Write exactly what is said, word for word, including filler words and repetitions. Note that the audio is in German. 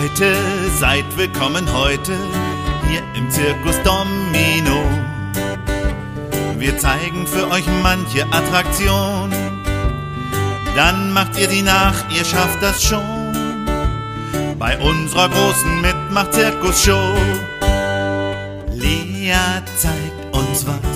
Leute, seid willkommen heute hier im Zirkus Domino. Wir zeigen für euch manche Attraktion, dann macht ihr sie nach, ihr schafft das schon. Bei unserer großen Mitmach-Zirkus-Show. Lea zeigt uns was